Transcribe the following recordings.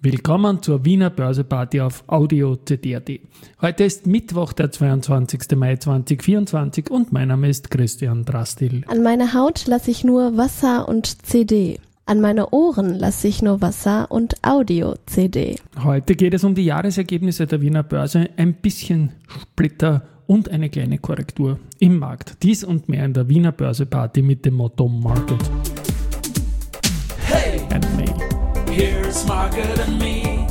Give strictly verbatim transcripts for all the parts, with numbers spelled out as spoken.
Willkommen zur Wiener Börseparty auf Audio C D punkt A T. Heute ist Mittwoch, der zweiundzwanzigster Mai zweitausendvierundzwanzig und mein Name ist Christian Drastil. An meine Haut lasse ich nur Wasser und C D. An meine Ohren lasse ich nur Wasser und Audio-C D. Heute geht es um die Jahresergebnisse der Wiener Börse, ein bisschen Splitter und eine kleine Korrektur im Markt. Dies und mehr in der Wiener Börseparty mit dem Motto Market Hey, and Me. here's Market and Me,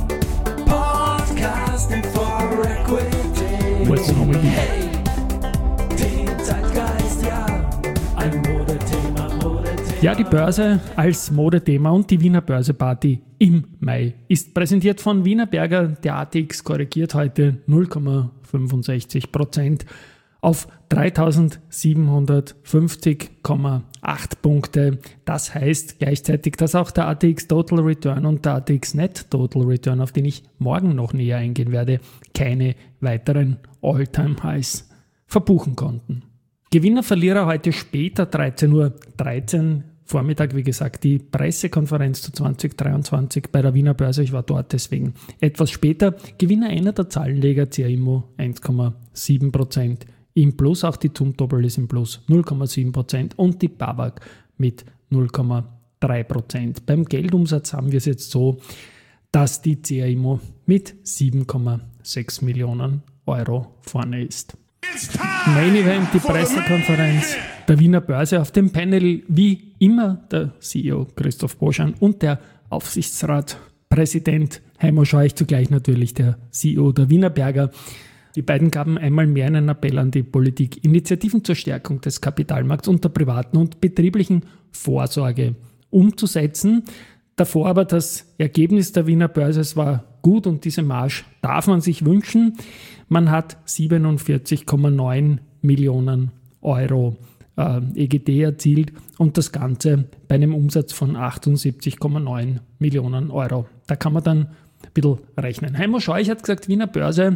podcasting for equity. What's wrong with you? Hey, den Zeitgeist, ja, ein Modethema, Modethema. Ja, die Börse als Modethema und die Wiener Börseparty im Mai ist präsentiert von Wiener Berger. Der A T X korrigiert heute null Komma fünfundsechzig Prozent auf dreitausendsiebenhundertfünfzig Komma acht Punkte. Das heißt gleichzeitig, dass auch der A T X Total Return und der A T X Net Total Return, auf den ich morgen noch näher eingehen werde, keine weiteren All-Time-Highs verbuchen konnten. Gewinner, Verlierer heute später, dreizehn Uhr dreizehn, Vormittag, wie gesagt, die Pressekonferenz zu zwanzig dreiundzwanzig bei der Wiener Börse. Ich war dort, deswegen etwas später. Gewinner einer der Zahlenleger, C A Immo eins Komma sieben Prozent im Plus. Auch die Zumtobel ist im Plus null Komma sieben Prozent und die BAWAG mit null Komma drei Prozent. Beim Geldumsatz haben wir es jetzt so, dass die C A Immo mit sieben Komma sechs Millionen Euro vorne ist. Main Event, die Pressekonferenz der Wiener Börse. Auf dem Panel wie immer der C E O Christoph Boschan und der Aufsichtsratpräsident Heimo Scheuch, zugleich natürlich der C E O der Wiener Berger. Die beiden gaben einmal mehr einen Appell an die Politik, Initiativen zur Stärkung des Kapitalmarkts und der privaten und betrieblichen Vorsorge umzusetzen. Davor aber das Ergebnis der Wiener Börse, es war gut und diese Marge darf man sich wünschen. Man hat siebenundvierzig Komma neun Millionen Euro äh, E G T erzielt und das Ganze bei einem Umsatz von achtundsiebzig Komma neun Millionen Euro. Da kann man dann ein bisschen rechnen. Heimo Scheuch hat gesagt, Wiener Börse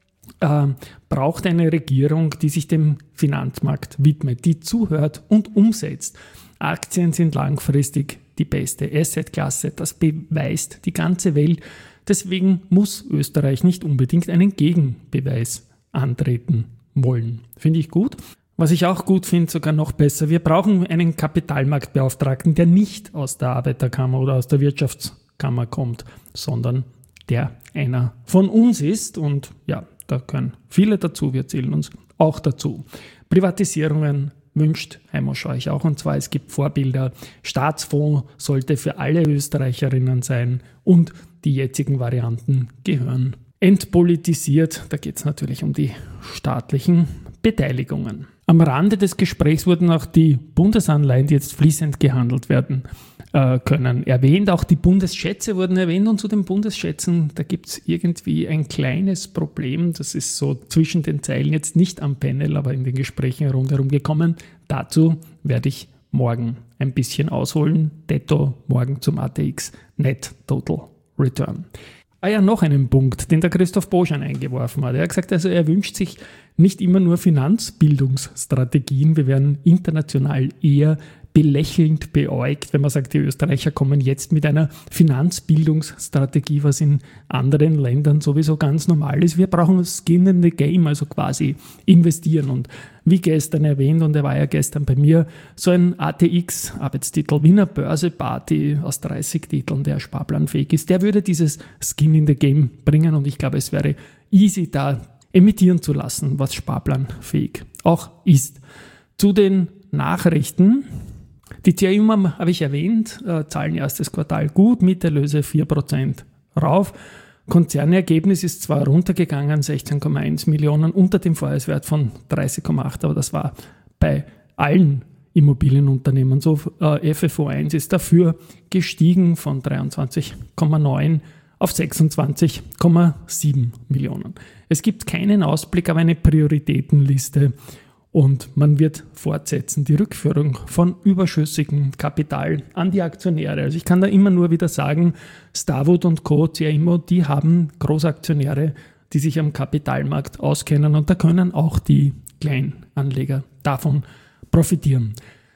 äh, braucht eine Regierung, die sich dem Finanzmarkt widmet, die zuhört und umsetzt. Aktien sind langfristig die beste Assetklasse, das beweist die ganze Welt. Deswegen muss Österreich nicht unbedingt einen Gegenbeweis antreten wollen. Finde ich gut. Was ich auch gut finde, sogar noch besser, wir brauchen einen Kapitalmarktbeauftragten, der nicht aus der Arbeiterkammer oder aus der Wirtschaftskammer kommt, sondern der einer von uns ist. Und ja, da gehören viele dazu, wir zählen uns auch dazu. Privatisierungen wünscht Heimo Scheuch auch, und zwar es gibt Vorbilder. Staatsfonds sollte für alle Österreicherinnen sein und die jetzigen Varianten gehören entpolitisiert. Da geht es natürlich um die staatlichen Beteiligungen. Am Rande des Gesprächs wurden auch die Bundesanleihen, die jetzt fließend gehandelt werden äh, können, erwähnt. Auch die Bundesschätze wurden erwähnt und zu den Bundesschätzen, da gibt es irgendwie ein kleines Problem. Das ist so zwischen den Zeilen jetzt nicht am Panel, aber in den Gesprächen rundherum gekommen. Dazu werde ich morgen ein bisschen ausholen. Detto morgen zum A T X Net Total Return. Ah ja, noch einen Punkt, den der Christoph Boschan eingeworfen hat. Er hat gesagt, also er wünscht sich nicht immer nur Finanzbildungsstrategien. Wir werden international eher belächelnd beäugt, wenn man sagt, die Österreicher kommen jetzt mit einer Finanzbildungsstrategie, was in anderen Ländern sowieso ganz normal ist. Wir brauchen Skin in the Game, also quasi investieren. Und wie gestern erwähnt, und er war ja gestern bei mir, so ein A T X, Arbeitstitel Wiener Börseparty aus dreißig Titeln, der sparplanfähig ist, der würde dieses Skin in the Game bringen und ich glaube, es wäre easy, da emittieren zu lassen, was sparplanfähig auch ist. Zu den Nachrichten. Die C A Immo habe ich erwähnt, äh, Zahlen erstes Quartal gut, Mieterlöse vier Prozent rauf. Konzernergebnis ist zwar runtergegangen, sechzehn Komma eins Millionen, unter dem Vorjahreswert von dreißig Komma acht, aber das war bei allen Immobilienunternehmen so. Äh, F F O eins ist dafür gestiegen von dreiundzwanzig Komma neun auf sechsundzwanzig Komma sieben Millionen. Es gibt keinen Ausblick, aber eine Prioritätenliste. Und man wird fortsetzen, die Rückführung von überschüssigem Kapital an die Aktionäre. Also ich kann da immer nur wieder sagen, Starwood und Co., C A Immo, die haben Großaktionäre, die sich am Kapitalmarkt auskennen und da können auch die Kleinanleger davon profitieren.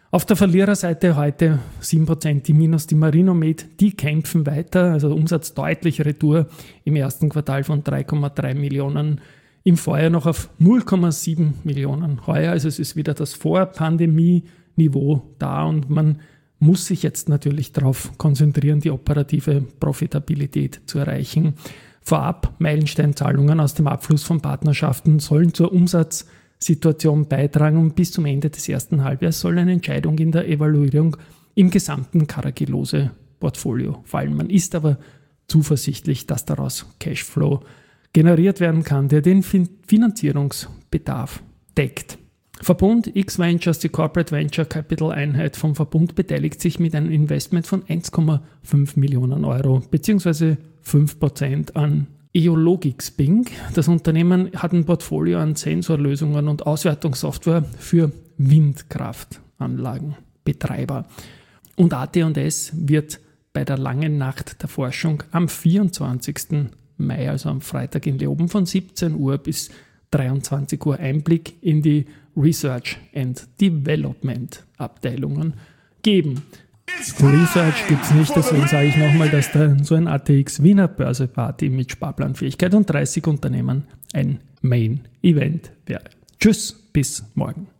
Auf der Verliererseite heute sieben Prozent die Minus, die Marinomed, die kämpfen weiter, also Umsatz deutlich retour im ersten Quartal von drei Komma drei Millionen, im Vorjahr noch auf null Komma sieben Millionen heuer, also es ist wieder das Vor-Pandemie-Niveau da und man muss sich jetzt natürlich darauf konzentrieren, die operative Profitabilität zu erreichen. Vorab Meilensteinzahlungen aus dem Abschluss von Partnerschaften sollen zur Umsatzsituation beitragen und bis zum Ende des ersten Halbjahres soll eine Entscheidung in der Evaluierung im gesamten Carragelose-Portfolio fallen. Man ist aber zuversichtlich, dass daraus Cashflow generiert werden kann, der den fin- Finanzierungsbedarf deckt. Verbund X-Ventures, die Corporate Venture Capital Einheit vom Verbund, beteiligt sich mit einem Investment von eins Komma fünf Millionen Euro bzw. fünf Prozent an Eologix Bing. Das Unternehmen hat ein Portfolio an Sensorlösungen und Auswertungssoftware für Windkraftanlagenbetreiber. Und A T und S wird bei der langen Nacht der Forschung am vierundzwanzigsten Mai, also am Freitag in Leoben von siebzehn Uhr bis dreiundzwanzig Uhr Einblick in die Research and Development Abteilungen geben. Research gibt es nicht, deswegen sage ich nochmal, dass da so ein A T X Wiener Börseparty mit Sparplanfähigkeit und dreißig Unternehmen ein Main Event wäre. Tschüss, bis morgen.